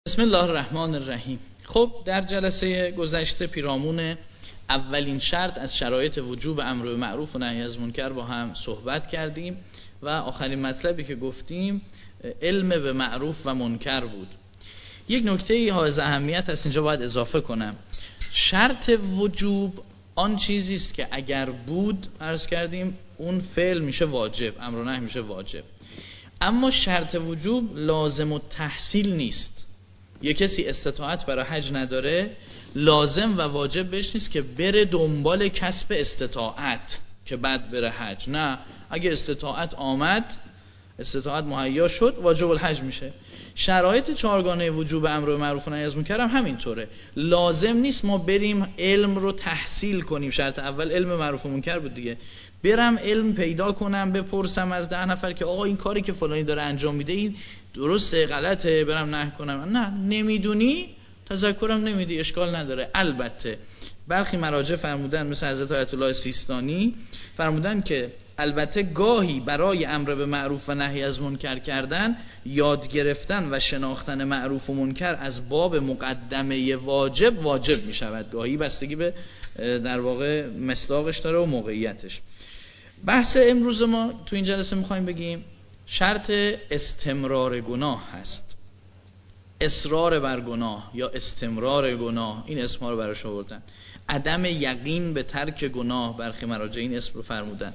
بسم الله الرحمن الرحیم. خب در جلسه گذشته پیرامون اولین شرط از شرایط وجوب امر به معروف و نهی از منکر با هم صحبت کردیم و آخرین مطلبی که گفتیم علم به معروف و منکر بود. یک نکته حائز اهمیت هست اینجا باید اضافه کنم. شرط وجوب آن چیزی است که اگر بود عرض کردیم اون فعل میشه واجب، امر و نهی میشه واجب. اما شرط وجوب لازم التحصیل نیست. یه کسی استطاعت برای حج نداره، لازم و واجب بهش نیست که بره دنبال کسب استطاعت که بعد بره حج. نه، اگه استطاعت آمد، استطاعت مهیا شد، واجب الحج میشه. شرایط چهارگانه وجوب امر به معروف و نهی از منکر هم همینطوره. لازم نیست ما بریم علم رو تحصیل کنیم. شرط اول علم معروف و منکر بود دیگه. برم علم پیدا کنم، بپرسم از 10 نفر که آقا این کاری که فلانی داره انجام میده این درسته غلطه، برم نهی کنم. نه، نمیدونی تذکرم نمیدی، اشکال نداره. البته برخی مراجع فرمودن مثل حضرت آیت الله سیستانی فرمودن که البته گاهی برای امر به معروف و نهی از منکر کردن یاد گرفتن و شناختن معروف و منکر از باب مقدمه واجب می شود. گاهی بستگی به در واقع مصداقش داره و موقعیتش. بحث امروز ما تو این جلسه میخوایم بگیم شرط استمرار گناه هست. اصرار بر گناه یا استمرار گناه، این اسمها رو براش آوردن. عدم یقین به ترک گناه، برخی مراجع این اسم رو فرمودن.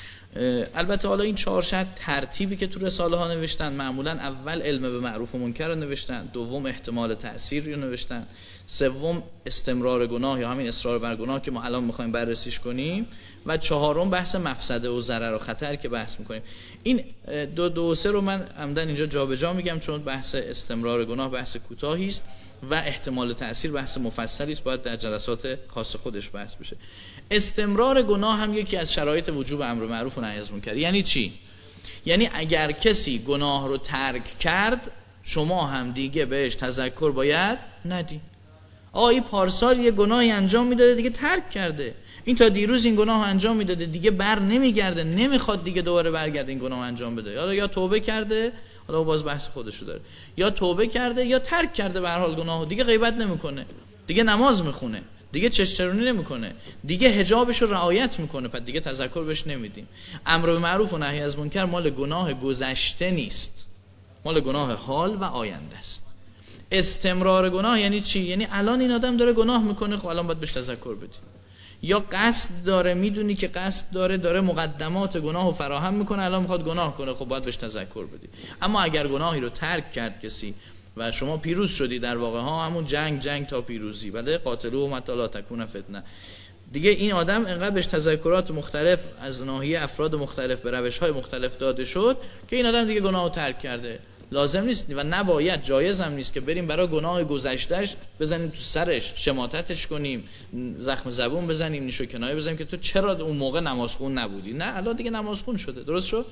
البته حالا این 4 شرط ترتیبی که تو رساله ها نوشتن، معمولا اول علم به معروف و منکر رو نوشتن، دوم احتمال تأثیر رو نوشتن، سوم استمرار گناه یا همین اصرار بر گناه که ما الان میخوایم بررسیش کنیم، و چهارم بحث مفسده و ضرر و خطر که بحث میکنیم. این دو و سه رو من عمدن اینجا جابجا میگم چون بحث استمرار گناه بحث کوتاهی است و احتمال تأثیر بحث مفصلی است، باید در جلسات خاص خودش بحث بشه. استمرار گناه هم یکی از شرایط وجوب امر معروف و نهی از منکر. یعنی چی؟ یعنی اگر کسی گناه رو ترک کرد، شما هم دیگه بهش تذکر باید ندید. این پارسال یه گناهی انجام میداده دیگه ترک کرده، این تا دیروز این گناه انجام میداده دیگه بر نمیگرده، نمیخواد دیگه دوباره برگرده این گناه انجام بده. یا توبه کرده، حالا باز بحث خودشو داره، یا توبه کرده یا ترک کرده، به هر حال گناهو دیگه غیبت نمیکنه، دیگه نماز میخونه، دیگه چشترونی نمیکنه، دیگه حجابش رو رعایت میکنه، پس دیگه تذکر بهش نمیدیم. امر به معروف و نهی از منکر مال گناه گذشته نیست، مال گناه حال و آینده است. استمرار گناه یعنی چی؟ یعنی الان این آدم داره گناه میکنه، خب الان باید بهش تذکر بدی. یا قصد داره، میدونی که قصد داره مقدمات گناهو فراهم میکنه، الان میخواد گناه کنه، خب باید بهش تذکر بدی. اما اگر گناهی رو ترک کرد کسی و شما پیروز شدی، در واقع همون جنگ تا پیروزی، بله، قاتلوا متی لا تکون فتنه، دیگه این آدم انقدر بهش تذکرات مختلف از ناحیه افراد مختلف به روش‌های مختلف داده شد که این آدم دیگه گناهو ترک کرده. لازم نیست و نباید، جایز هم نیست که بریم برای گناه گذشتهش بزنیم تو سرش، شماتتش کنیم، زخم زبون بزنیم، نیش و کنایه بزنیم که تو چرا اون موقع نمازخون نبودی. نه، الان دیگه نمازخون شده، درست شد.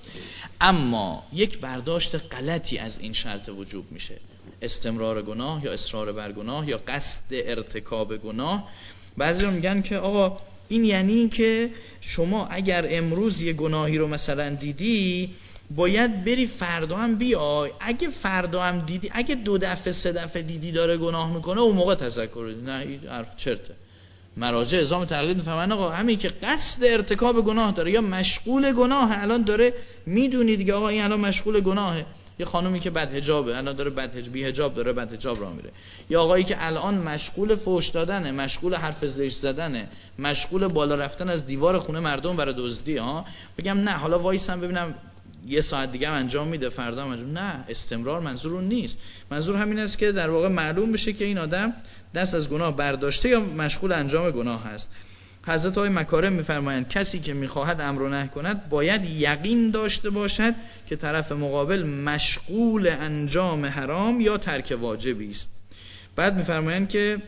اما یک برداشت غلطی از این شرط وجوب میشه، استمرار گناه یا اصرار بر گناه یا قصد ارتکاب گناه. بعضیا میگن که آقا این یعنی که شما اگر امروز یه گناهی رو مثلا دیدی، باید بری فردا هم بیای. اگه فردا هم دیدی، اگه 2 دفعه 3 دفعه دیدی داره گناه میکنه، اون موقع تذکر بدی. نه، این حرف چرته. مراجع ازام تقلید میفهمن آقا همین که قصد ارتکاب گناه داره یا مشغول گناه، الان داره میدونی دیگه آقا این الان مشغول گناهه. یه خانومی که بد حجابه، الان داره بی حجاب داره بد حجاب راه میره. یا آقایی که الان مشغول فحش دادنه، مشغول حرف زشت زدنه، مشغول بالا رفتن از دیوار خونه مردم برای دزدی، بگم نه حالا وایسم ببینم یه ساعت دیگه انجام میده، فردا هم انجام. نه، استمرار منظور اون نیست. منظور همین است که در واقع معلوم بشه که این آدم دست از گناه برداشته یا مشغول انجام گناه هست. حضرت های مکارم میفرمایند کسی که میخواهد امر و نهی کند باید یقین داشته باشد که طرف مقابل مشغول انجام حرام یا ترک واجبی است. بعد میفرمایند که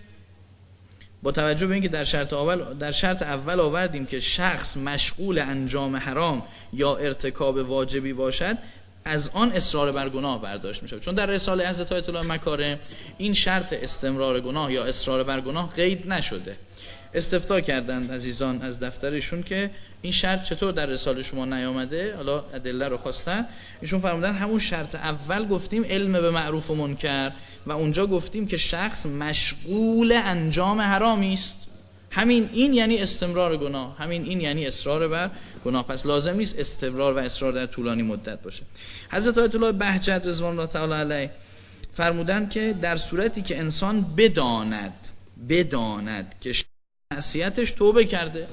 با توجه به اینکه در شرط اول آوردیم که شخص مشغول انجام حرام یا ارتکاب واجبی باشد، از آن اصرار بر گناه برداشت میشه. چون در رساله حضرت آیت الله مکارم این شرط استمرار گناه یا اصرار بر گناه قید نشده. استفتاء کردند عزیزان از دفترشون که این شرط چطور در رساله شما نیامده، حالا ادله رو خواستن. ایشون فرمودن همون شرط اول گفتیم علم به معروف و منکر و اونجا گفتیم که شخص مشغول انجام حرامی است. همین این یعنی استمرار گناه، همین این یعنی اصرار بر گناه. پس لازم نیست استمرار و اصرار در طولانی مدت باشه. حضرت آیت الله بهجت رضوان الله تعالی علیه فرمودن که در صورتی که انسان بداند که معصیتش توبه کرده،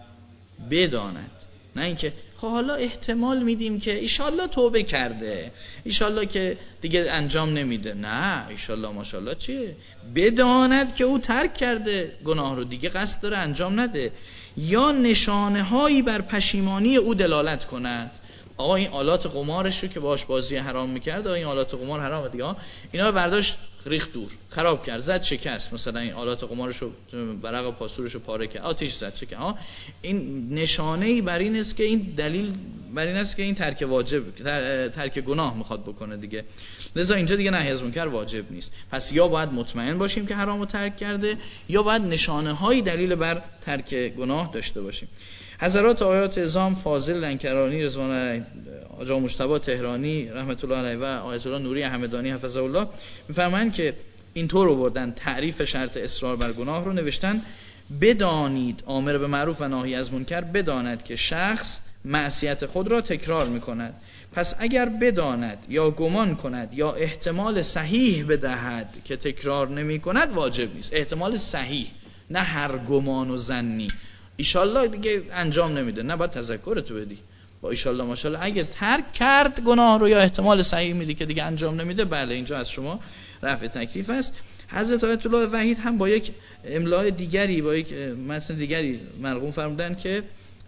بداند، نه اینکه حالا احتمال میدیم که ایشالله توبه کرده، ایشالله که دیگه انجام نمیده. نه، ایشالله ماشالله چیه؟ بداند که او ترک کرده گناه رو، دیگه قصد داره انجام نده، یا نشانه هایی بر پشیمانی او دلالت کند. آقا این آلات قمارش رو که باش بازی حرام میکرد، این آلات قمار حرامه دیگه، اینا رو برداشت ریخت دور، خراب کرد، زد شکست، مثلا این آلات قمارش رو برق پاسورش رو پاره کرد، آتش زد شکست. این نشانه‌ای بر این است که این دلیل بر این است که این ترک واجب، ترک گناه میخواد بکنه دیگه. لذا اینجا دیگه نهی از منکر واجب نیست. پس یا باید مطمئن باشیم که حرامو ترک کرده، یا باید نشانه‌های دلیل بر ترک گناه داشته باشیم. حضرات آیات اعظام فاضل لنکرانی رضوان الله، آقا مجتبی تهرانی رحمت الله علیه و آیت الله نوری همدانی حفظه الله میفرمایند که اینطور آوردن تعریف شرط اصرار بر گناه رو، نوشتن بدانید، امر به معروف و ناهی از منکر، بداند که شخص معصیت خود را تکرار میکند. پس اگر بداند یا گمان کند یا احتمال صحیح بدهد که تکرار نمی کند واجب نیست. احتمال صحیح، نه هر گمان و ظنی. ایشالله دیگه انجام نمیده، نه باید تذکرتو بدی با ایشالله ماشالله. اگه ترک کرد گناه رو یا احتمال صحیح میدی که دیگه انجام نمیده، بله اینجا از شما رفع تکلیف است. حضرت آیت الله وحید هم با یک املای دیگری، با یک متن دیگری مرقوم فرمودن که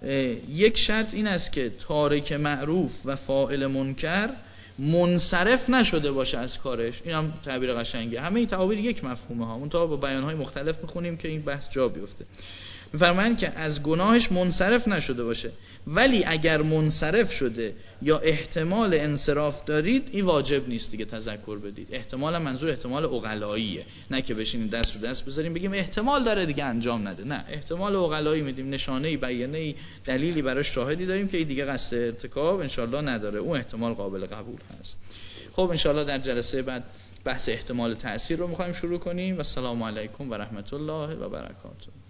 یک شرط این است که تارک معروف و فاعل منکر منصرف نشده باشه از کارش. این هم تعبیر قشنگه. همه این تعابیر یک مفهومه ها، اون تا با بیانهای مختلف میخونیم که این بحث جا بیفته. میفرمایند که از گناهش منصرف نشده باشه، ولی اگر منصرف شده یا احتمال انصراف دارید، این واجب نیست دیگه تذکر بدید. احتمال منظور احتمال عقلاییه، نه که بشینیم دست رو دست بذاریم بگیم احتمال داره دیگه انجام نده. نه، احتمال عقلایی میدیم، نشانه‌ای، بیانه‌ای، دلیلی براش شاهدی داریم که دیگه قصد ارتکاب انشالله نداره، اون احتمال قابل قبول هست. خب انشالله در جلسه بعد بحث احتمال تأثیر رو می‌خوایم شروع کنیم. و السلام علیکم و رحمت الله و برکاته.